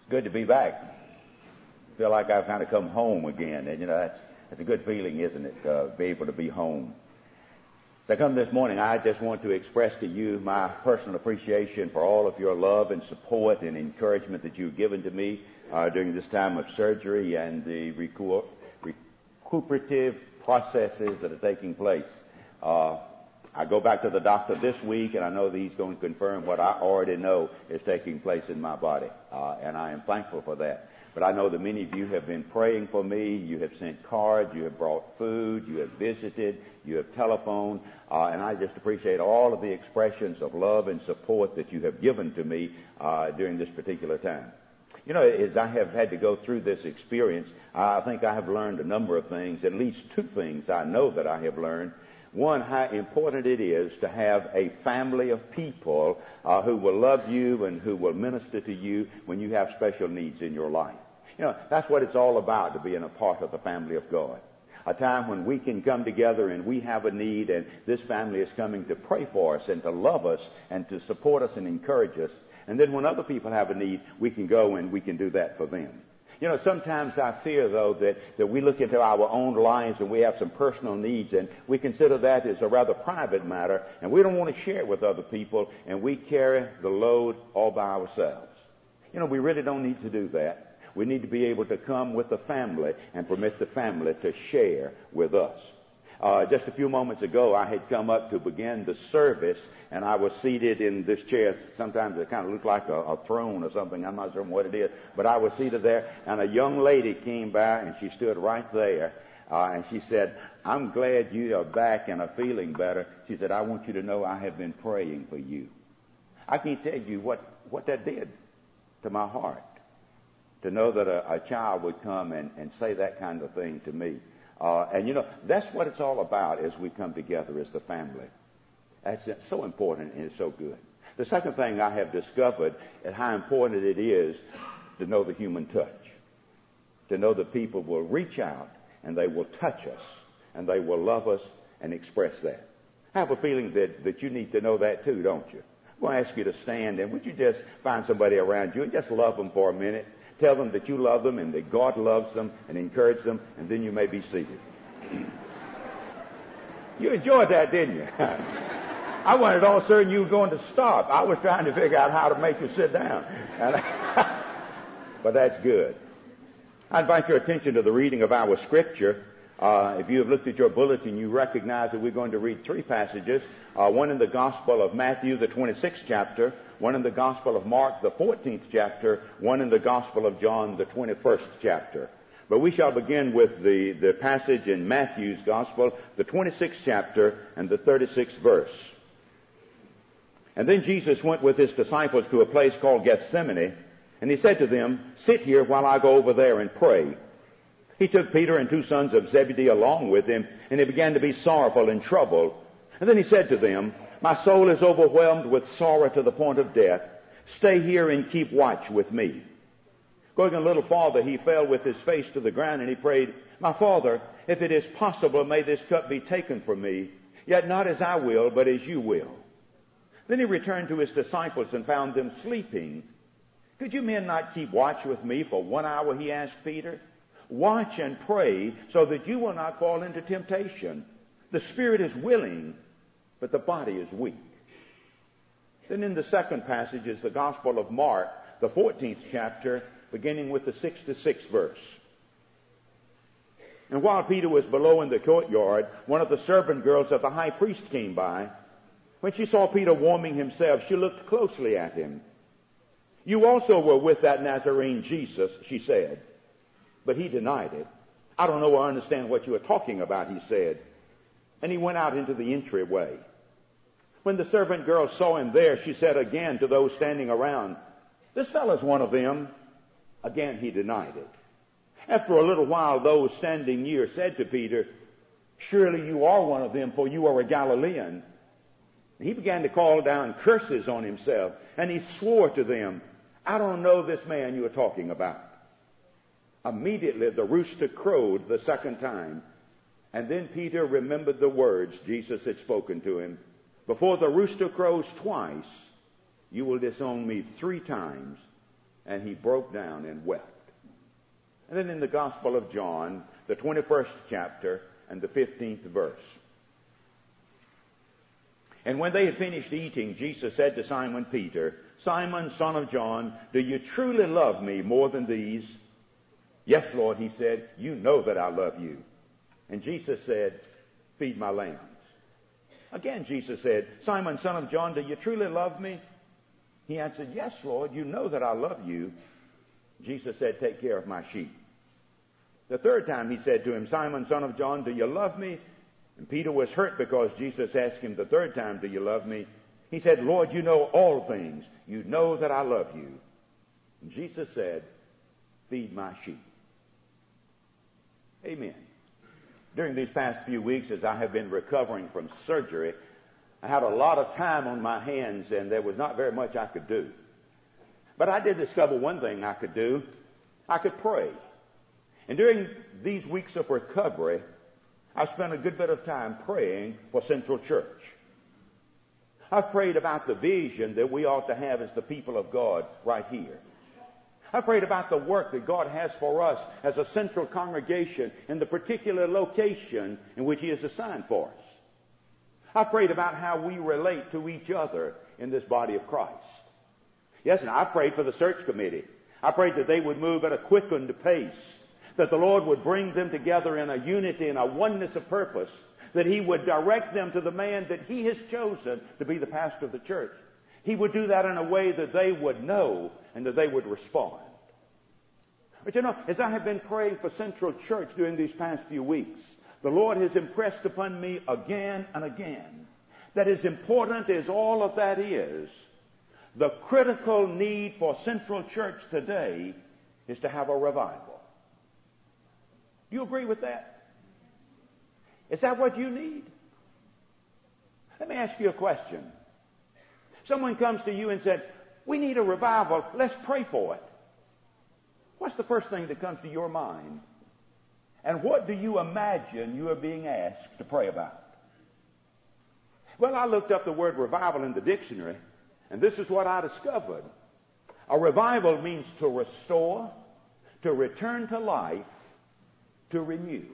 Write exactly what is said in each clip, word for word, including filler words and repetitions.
Good to be back. I feel like I've kind of come home again, and you know that's that's a good feeling, isn't it? Uh, be able to be home. As I come this morning, I just want to express to you my personal appreciation for all of your love and support and encouragement that you've given to me uh, during this time of surgery and the recu- recuperative processes that are taking place. Uh, I go back to the doctor this week, and I know that he's going to confirm what I already know is taking place in my body, uh, and I am thankful for that. But I know that many of you have been praying for me. You have sent cards. You have brought food. You have visited. You have telephoned. Uh, and I just appreciate all of the expressions of love and support that you have given to me uh, during this particular time. You know, as I have had to go through this experience, I think I have learned a number of things, at least two things I know that I have learned. One, how important it is to have a family of people uh, who will love you and who will minister to you when you have special needs in your life. You know, that's what it's all about, to be in a part of the family of God. A time when we can come together and we have a need, and this family is coming to pray for us and to love us and to support us and encourage us. And then when other people have a need, we can go and we can do that for them. You know, sometimes I fear, though, that, that we look into our own lives and we have some personal needs, and we consider that as a rather private matter, and we don't want to share it with other people, and we carry the load all by ourselves. You know, we really don't need to do that. We need to be able to come with the family and permit the family to share with us. Uh, just a few moments ago, I had come up to begin the service, and I was seated in this chair. Sometimes it kind of looked like a, a throne or something. I'm not sure what it is. But I was seated there, and a young lady came by, and she stood right there. Uh, and she said, "I'm glad you are back and are feeling better." She said, "I want you to know I have been praying for you." I can't tell you what, what that did to my heart, to know that a, a child would come and, and say that kind of thing to me. Uh, and, you know, that's what it's all about as we come together as the family. That's so important and it's so good. The second thing I have discovered is how important it is to know the human touch, to know that people will reach out and they will touch us and they will love us and express that. I have a feeling that, that you need to know that too, don't you? I'm going to ask you to stand, and would you just find somebody around you and just love them for a minute? Tell them that you love them and that God loves them, and encourage them, and then you may be seated. You enjoyed that, didn't you? I wanted all certain you were going to stop. I was trying to figure out how to make you sit down. But that's good. I invite your attention to the reading of our scripture. Uh, if you have looked at your bulletin, you recognize that we're going to read three passages. Uh, one in the Gospel of Matthew, the twenty-sixth chapter. One in the Gospel of Mark, the fourteenth chapter. One in the Gospel of John, the twenty-first chapter. But we shall begin with the, the passage in Matthew's Gospel, the twenty-sixth chapter and the thirty-sixth verse. "And then Jesus went with his disciples to a place called Gethsemane, and he said to them, 'Sit here while I go over there and pray.' He took Peter and two sons of Zebedee along with him, and he began to be sorrowful and troubled. And then he said to them, 'My soul is overwhelmed with sorrow to the point of death. Stay here and keep watch with me.' Going a little farther, he fell with his face to the ground, and he prayed, 'My Father, if it is possible, may this cup be taken from me, yet not as I will, but as you will.' Then he returned to his disciples and found them sleeping. 'Could you men not keep watch with me for one hour?' he asked Peter. 'Watch and pray so that you will not fall into temptation. The spirit is willing, but the body is weak.' Then in the second passage is the Gospel of Mark, the fourteenth chapter, beginning with the sixty-sixth verse. "And while Peter was below in the courtyard, one of the servant girls of the high priest came by. When she saw Peter warming himself, she looked closely at him. 'You also were with that Nazarene Jesus,' she said. But he denied it. 'I don't know or understand what you are talking about,' he said. And he went out into the entryway. When the servant girl saw him there, she said again to those standing around, 'This fellow's one of them.' Again he denied it. After a little while, those standing near said to Peter, 'Surely you are one of them, for you are a Galilean.' And he began to call down curses on himself, and he swore to them, 'I don't know this man you are talking about.' Immediately the rooster crowed the second time, and then Peter remembered the words Jesus had spoken to him, 'Before the rooster crows twice, you will disown me three times.' and he broke down and wept. And then in the Gospel of John, the twenty-first chapter and the fifteenth verse. And when they had finished eating, Jesus said to Simon Peter, Simon, son of John, do you truly love me more than these? Yes, Lord, he said, you know that I love you. And Jesus said, feed my lambs. Again, Jesus said, Simon, son of John, do you truly love me? He answered, yes, Lord, you know that I love you. Jesus said, take care of my sheep. The third time he said to him, Simon, son of John, do you love me? And Peter was hurt because Jesus asked him the third time, do you love me? He said, Lord, you know all things. You know that I love you. And Jesus said, feed my sheep. Amen. During these past few weeks, as I have been recovering from surgery, I had a lot of time on my hands, and there was not very much I could do. But I did discover one thing I could do. I could pray. And during these weeks of recovery, I spent a good bit of time praying for Central Church. I've prayed about the vision that we ought to have as the people of God right here. I prayed about the work that God has for us as a central congregation in the particular location in which He has assigned for us. I prayed about how we relate to each other in this body of Christ. Yes, and I prayed for the search committee. I prayed that they would move at a quickened pace, that the Lord would bring them together in a unity and a oneness of purpose, that He would direct them to the man that He has chosen to be the pastor of the church. He would do that in a way that they would know and that they would respond. But you know, as I have been praying for Central Church during these past few weeks, the Lord has impressed upon me again and again that as important as all of that is, the critical need for Central Church today is to have a revival. Do you agree with that? Is that what you need? Let me ask you a question. Someone comes to you and said, we need a revival, let's pray for it. What's the first thing that comes to your mind? And what do you imagine you are being asked to pray about? Well, I looked up the word revival in the dictionary, and this is what I discovered. A revival means to restore, to return to life, to renew.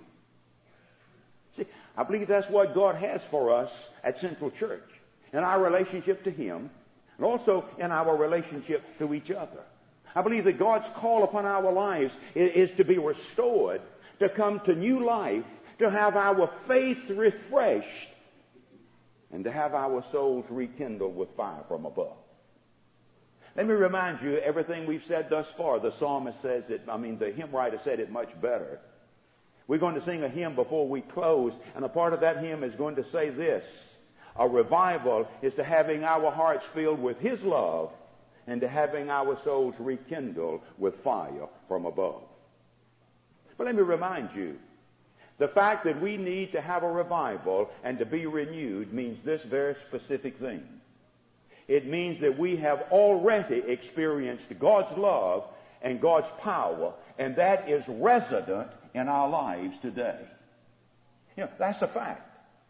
See, I believe that's what God has for us at Central Church, in our relationship to Him, and also in our relationship to each other. I believe that God's call upon our lives is, is to be restored, to come to new life, to have our faith refreshed, and to have our souls rekindled with fire from above. Let me remind you, everything we've said thus far, the psalmist says it, I mean, the hymn writer said it much better. We're going to sing a hymn before we close, and a part of that hymn is going to say this: a revival is to having our hearts filled with His love and to having our souls rekindled with fire from above. But let me remind you, the fact that we need to have a revival and to be renewed means this very specific thing. It means that we have already experienced God's love and God's power, and that is resident in our lives today. You know, that's a fact.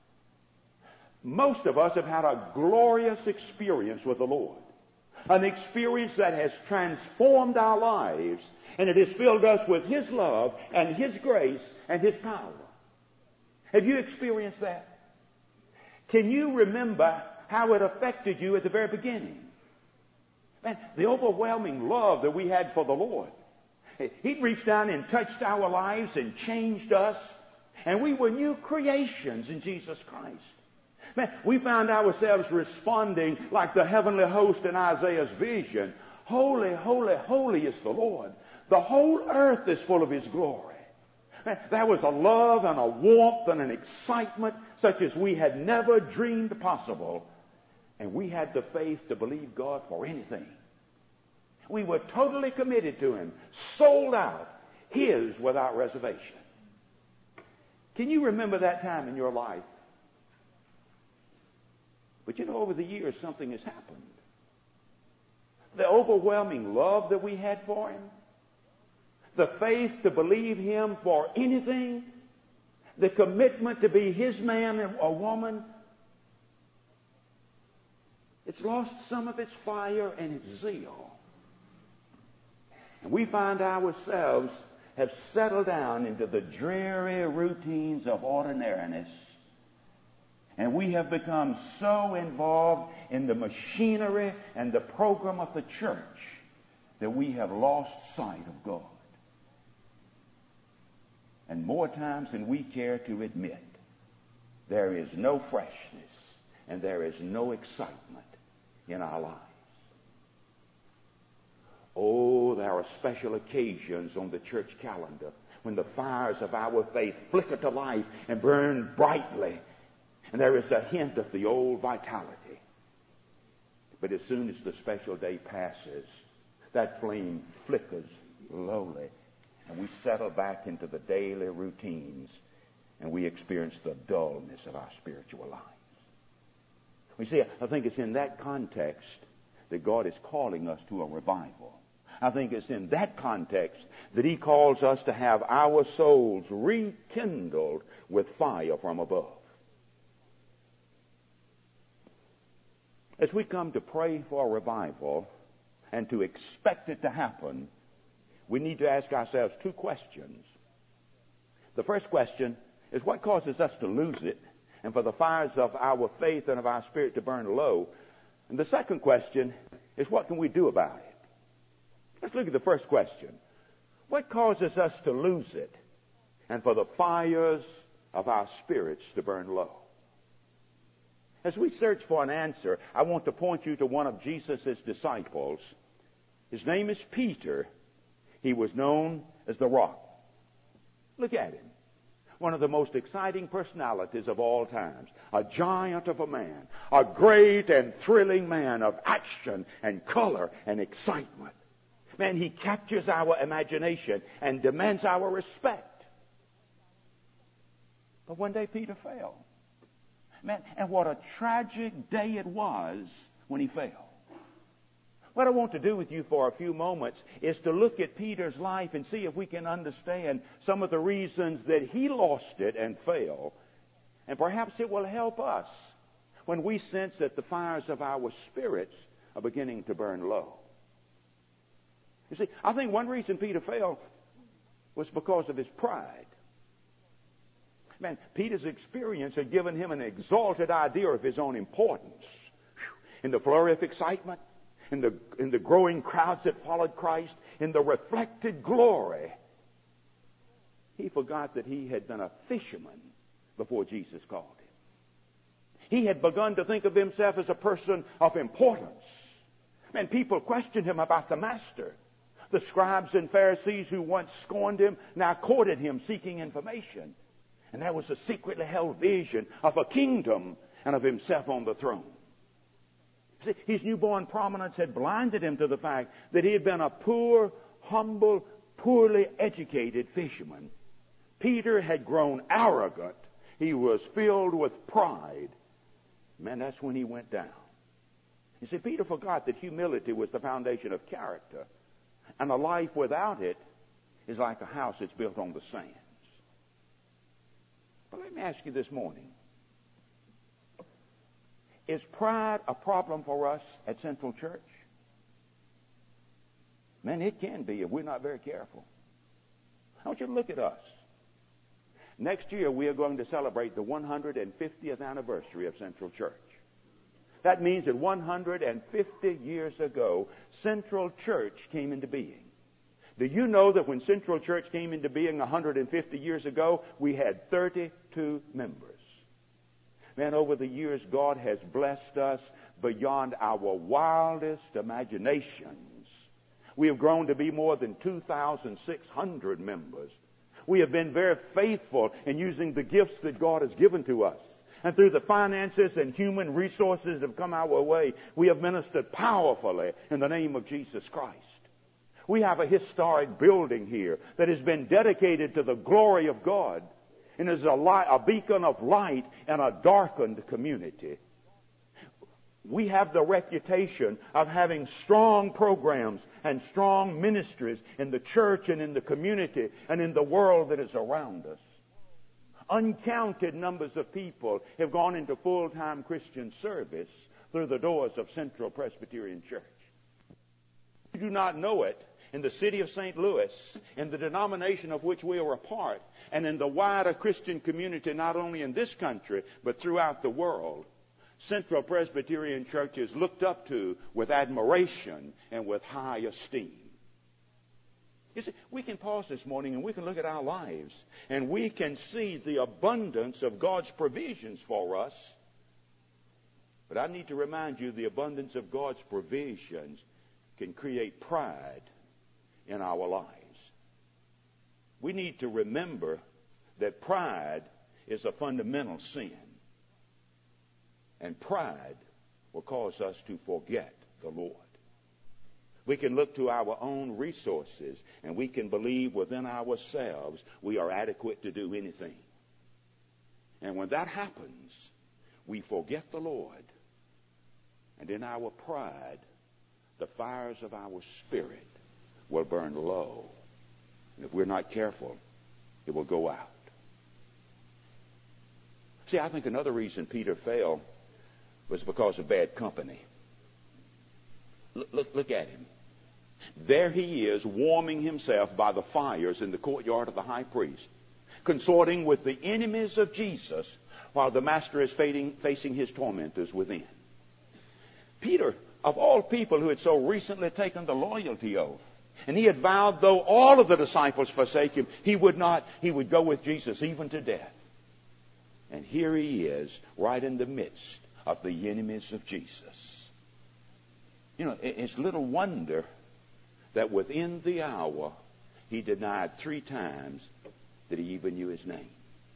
Most of us have had a glorious experience with the Lord. An experience that has transformed our lives, and it has filled us with His love and His grace and His power. Have you experienced that? Can you remember how it affected you at the very beginning? Man, the overwhelming love that we had for the Lord. He'd reached down and touched our lives and changed us, and we were new creations in Jesus Christ. Man, we found ourselves responding like the heavenly host in Isaiah's vision. Holy, holy, holy is the Lord. The whole earth is full of His glory. Man, there was a love and a warmth and an excitement such as we had never dreamed possible. And we had the faith to believe God for anything. We were totally committed to Him, sold out, His without reservation. Can you remember that time in your life? But you know, over the years, something has happened. The overwhelming love that we had for Him, the faith to believe Him for anything, the commitment to be His man or woman, it's lost some of its fire and its zeal. And we find ourselves have settled down into the dreary routines of ordinariness. And we have become so involved in the machinery and the program of the church that we have lost sight of God. And more times than we care to admit, there is no freshness and there is no excitement in our lives. Oh, there are special occasions on the church calendar when the fires of our faith flicker to life and burn brightly, and there is a hint of the old vitality. But as soon as the special day passes, that flame flickers lowly, and we settle back into the daily routines, and we experience the dullness of our spiritual lives. We see, I think it's in that context that God is calling us to a revival. I think it's in that context that He calls us to have our souls rekindled with fire from above. As we come to pray for a revival and to expect it to happen, we need to ask ourselves two questions. The first question is, what causes us to lose it and for the fires of our faith and of our spirit to burn low? And the second question is, what can we do about it? Let's look at the first question. What causes us to lose it and for the fires of our spirits to burn low? As we search for an answer, I want to point you to one of Jesus' disciples. His name is Peter. He was known as the Rock. Look at him. One of the most exciting personalities of all times. A giant of a man. A great and thrilling man of action and color and excitement. Man, he captures our imagination and demands our respect. But one day Peter fell. Man, and what a tragic day it was when he fell. What I want to do with you for a few moments is to look at Peter's life and see if we can understand some of the reasons that he lost it and fell. And perhaps it will help us when we sense that the fires of our spirits are beginning to burn low. You see, I think one reason Peter fell was because of his pride. Man, Peter's experience had given him an exalted idea of his own importance. In the flurry of excitement, in the, in the growing crowds that followed Christ, in the reflected glory, he forgot that he had been a fisherman before Jesus called him. He had begun to think of himself as a person of importance. Man, people questioned him about the Master. The scribes and Pharisees who once scorned him now courted him seeking information. And that was a secretly held vision of a kingdom and of himself on the throne. See, his newborn prominence had blinded him to the fact that he had been a poor, humble, poorly educated fisherman. Peter had grown arrogant. He was filled with pride. Man, that's when he went down. You see, Peter forgot that humility was the foundation of character. And a life without it is like a house that's built on the sands. But let me ask you this morning. Is pride a problem for us at Central Church? Man, it can be if we're not very careful. I want you to look at us. Next year, we are going to celebrate the one hundred fiftieth anniversary of Central Church. That means that one hundred fifty years ago, Central Church came into being. Do you know that when Central Church came into being one hundred fifty years ago, we had thirty-two members? Man, over the years, God has blessed us beyond our wildest imaginations. We have grown to be more than two thousand six hundred members. We have been very faithful in using the gifts that God has given to us. And through the finances and human resources that have come our way, we have ministered powerfully in the name of Jesus Christ. We have a historic building here that has been dedicated to the glory of God and is a, light, a beacon of light in a darkened community. We have the reputation of having strong programs and strong ministries in the church and in the community and in the world that is around us. Uncounted numbers of people have gone into full-time Christian service through the doors of Central Presbyterian Church. You do not know it. in the city of Saint Louis, in the denomination of which we are a part, and in the wider Christian community, not only in this country, but throughout the world, Central Presbyterian Church is looked up to with admiration and with high esteem. You see, we can pause this morning and we can look at our lives, and we can see the abundance of God's provisions for us. But I need to remind you, the abundance of God's provisions can create pride in our lives. We need to remember that pride is a fundamental sin. And pride will cause us to forget the Lord. We can look to our own resources, and we can believe within ourselves we are adequate to do anything. And when that happens, we forget the Lord. And in our pride, the fires of our spirit will burn low. And if we're not careful, it will go out. See, I think another reason Peter failed was because of bad company. Look, look, look at him. There he is, warming himself by the fires in the courtyard of the high priest, consorting with the enemies of Jesus, while the master is facing, facing his tormentors within. Peter, of all people who had so recently taken the loyalty oath, and he had vowed, though all of the disciples forsake him, he would not, he would go with Jesus even to death. And here he is, right in the midst of the enemies of Jesus. You know, it's little wonder that within the hour he denied three times that he even knew his name.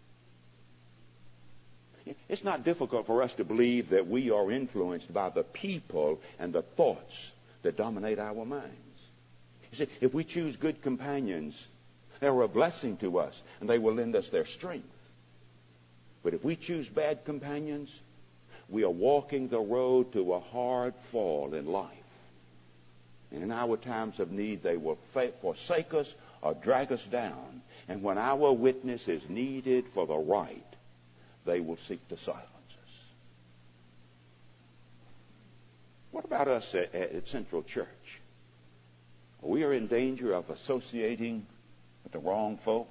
It's not difficult for us to believe that we are influenced by the people and the thoughts that dominate our minds. You see, if we choose good companions, they're a blessing to us, and they will lend us their strength. But if we choose bad companions, we are walking the road to a hard fall in life. And in our times of need, they will forsake us or drag us down. And when our witness is needed for the right, they will seek to silence us. What about us at, at Central Church? We are in danger of associating with the wrong folk.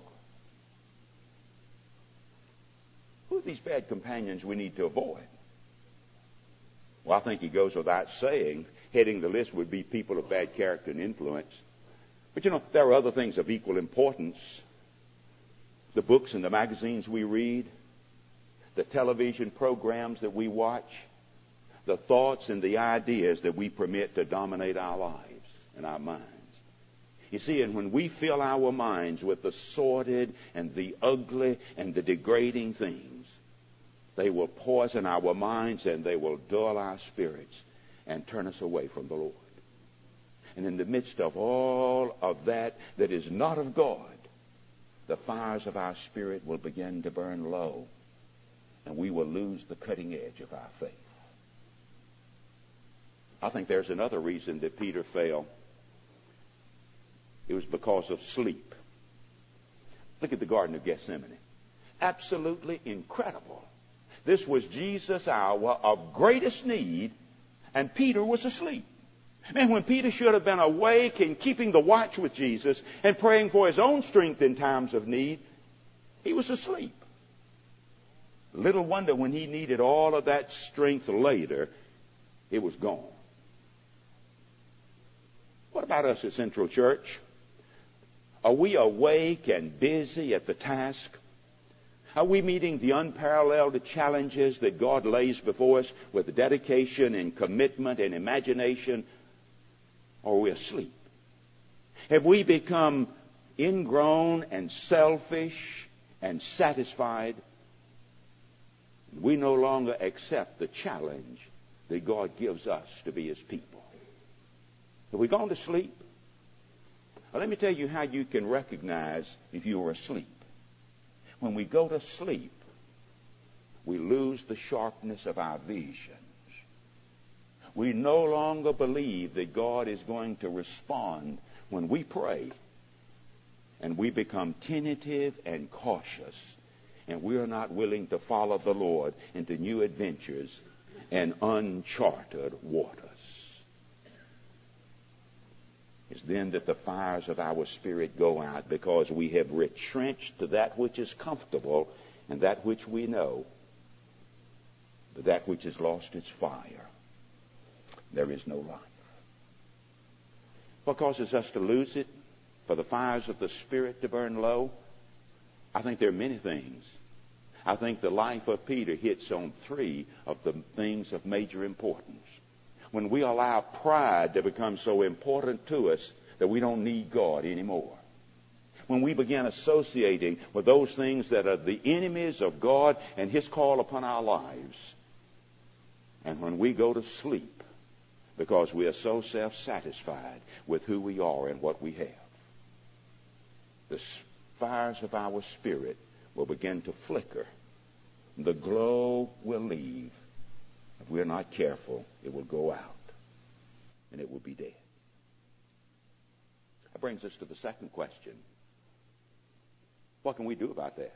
Who are these bad companions we need to avoid? Well, I think it goes without saying, heading the list would be people of bad character and influence. But, you know, there are other things of equal importance. The books and the magazines we read, the television programs that we watch, the thoughts and the ideas that we permit to dominate our lives and our minds. You see, and when we fill our minds with the sordid and the ugly and the degrading things, they will poison our minds and they will dull our spirits and turn us away from the Lord. And in the midst of all of that that is not of God, the fires of our spirit will begin to burn low, and we will lose the cutting edge of our faith. I think there's another reason that Peter failed. It was because of sleep. Look at the Garden of Gethsemane. Absolutely incredible. This was Jesus' hour of greatest need, and Peter was asleep. And when Peter should have been awake and keeping the watch with Jesus and praying for his own strength in times of need, he was asleep. Little wonder when he needed all of that strength later, it was gone. What about us at Central Church? Are we awake and busy at the task? Are we meeting the unparalleled challenges that God lays before us with dedication and commitment and imagination? Or are we asleep? Have we become ingrown and selfish and satisfied? We no longer accept the challenge that God gives us to be His people. Have we gone to sleep? Well, let me tell you how you can recognize if you are asleep. When we go to sleep, we lose the sharpness of our visions. We no longer believe that God is going to respond when we pray. And we become tentative and cautious. And we are not willing to follow the Lord into new adventures and uncharted waters. It's then that the fires of our spirit go out, because we have retrenched to that which is comfortable and that which we know. But that which has lost its fire, there is no life. What causes us to lose it? For the fires of the Spirit to burn low? I think there are many things. I think the life of Peter hits on three of the things of major importance. When we allow pride to become so important to us that we don't need God anymore. When we begin associating with those things that are the enemies of God and His call upon our lives. And when we go to sleep because we are so self-satisfied with who we are and what we have. The fires of our spirit will begin to flicker. The glow will leave. If we're not careful, it will go out, and it will be dead. That brings us to the second question. What can we do about that?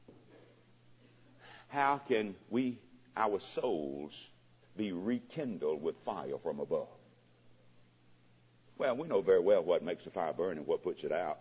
How can we, our souls, be rekindled with fire from above? Well, we know very well what makes a fire burn and what puts it out.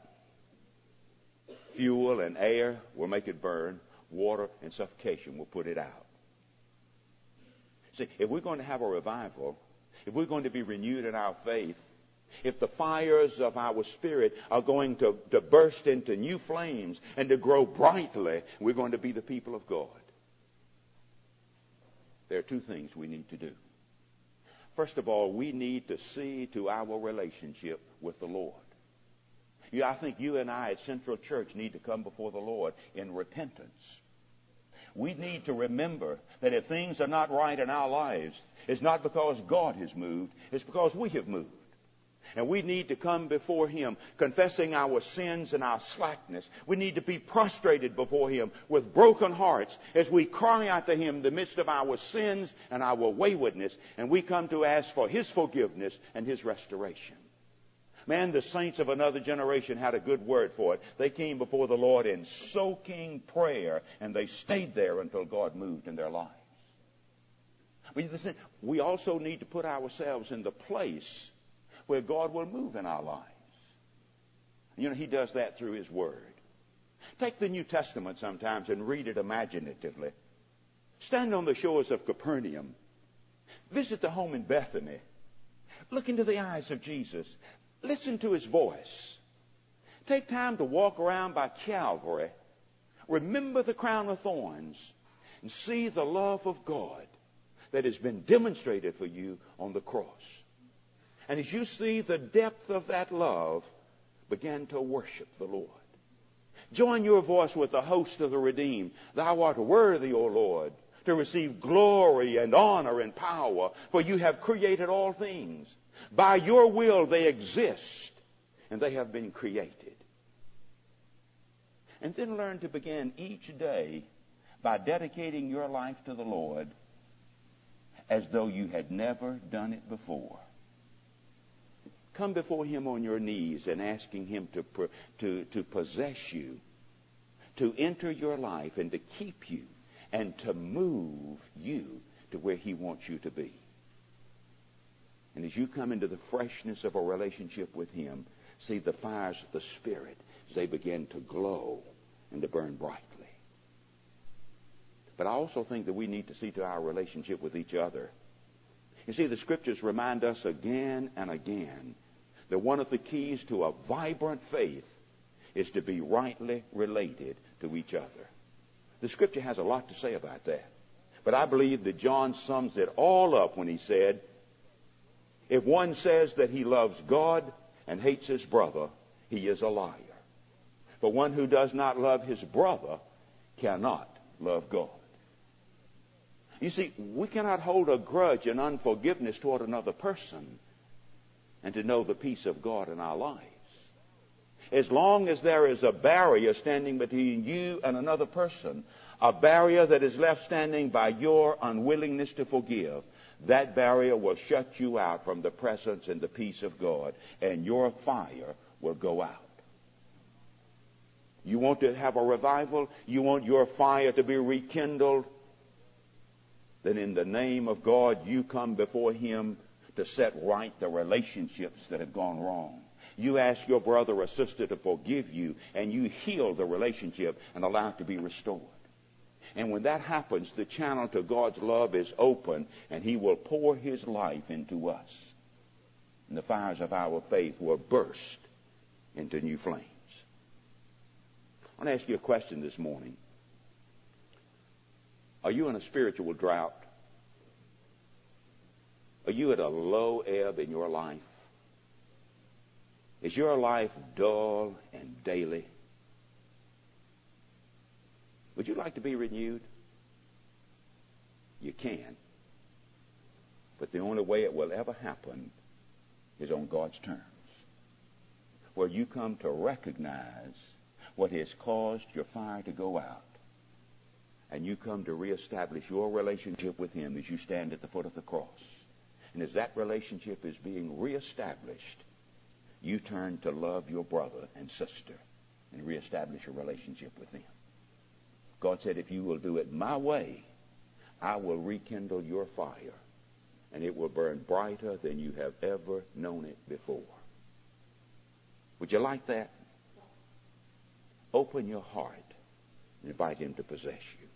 Fuel and air will make it burn. Water and suffocation will put it out. See, if we're going to have a revival, if we're going to be renewed in our faith, if the fires of our spirit are going to, to burst into new flames and to grow brightly, we're going to be the people of God. There are two things we need to do. First of all, we need to see to our relationship with the Lord. Yeah, I think you and I at Central Church need to come before the Lord in repentance. We need to remember that if things are not right in our lives, it's not because God has moved, it's because we have moved. And we need to come before Him confessing our sins and our slackness. We need to be prostrated before Him with broken hearts as we cry out to Him in the midst of our sins and our waywardness. And we come to ask for His forgiveness and His restoration. Man, the saints of another generation had a good word for it. They came before the Lord in soaking prayer, and they stayed there until God moved in their lives. We also need to put ourselves in the place where God will move in our lives. You know, He does that through His Word. Take the New Testament sometimes and read it imaginatively. Stand on the shores of Capernaum. Visit the home in Bethany. Look into the eyes of Jesus. Listen to His voice. Take time to walk around by Calvary. Remember the crown of thorns and see the love of God that has been demonstrated for you on the cross. And as you see the depth of that love, begin to worship the Lord. Join your voice with the host of the redeemed. Thou art worthy, O Lord, to receive glory and honor and power, for you have created all things. By your will they exist, and they have been created. And then learn to begin each day by dedicating your life to the Lord as though you had never done it before. Come before Him on your knees and asking Him to, to, to possess you, to enter your life and to keep you, and to move you to where He wants you to be. And as you come into the freshness of a relationship with Him, see the fires of the Spirit as they begin to glow and to burn brightly. But I also think that we need to see to our relationship with each other. You see, the Scriptures remind us again and again that one of the keys to a vibrant faith is to be rightly related to each other. The Scripture has a lot to say about that. But I believe that John sums it all up when he said, if one says that he loves God and hates his brother, he is a liar. But one who does not love his brother cannot love God. You see, we cannot hold a grudge and unforgiveness toward another person and to know the peace of God in our lives. As long as there is a barrier standing between you and another person, a barrier that is left standing by your unwillingness to forgive, that barrier will shut you out from the presence and the peace of God, and your fire will go out. You want to have a revival? You want your fire to be rekindled? Then in the name of God, you come before Him to set right the relationships that have gone wrong. You ask your brother or sister to forgive you, and you heal the relationship and allow it to be restored. And when that happens, the channel to God's love is open, and He will pour His life into us. And the fires of our faith will burst into new flames. I want to ask you a question this morning. Are you in a spiritual drought? Are you at a low ebb in your life? Is your life dull and daily? Would you like to be renewed? You can. But the only way it will ever happen is on God's terms, where you come to recognize what has caused your fire to go out, and you come to reestablish your relationship with Him as you stand at the foot of the cross. And as that relationship is being reestablished, you turn to love your brother and sister and reestablish a relationship with them. God said, if you will do it my way, I will rekindle your fire, and it will burn brighter than you have ever known it before. Would you like that? Open your heart and invite Him to possess you.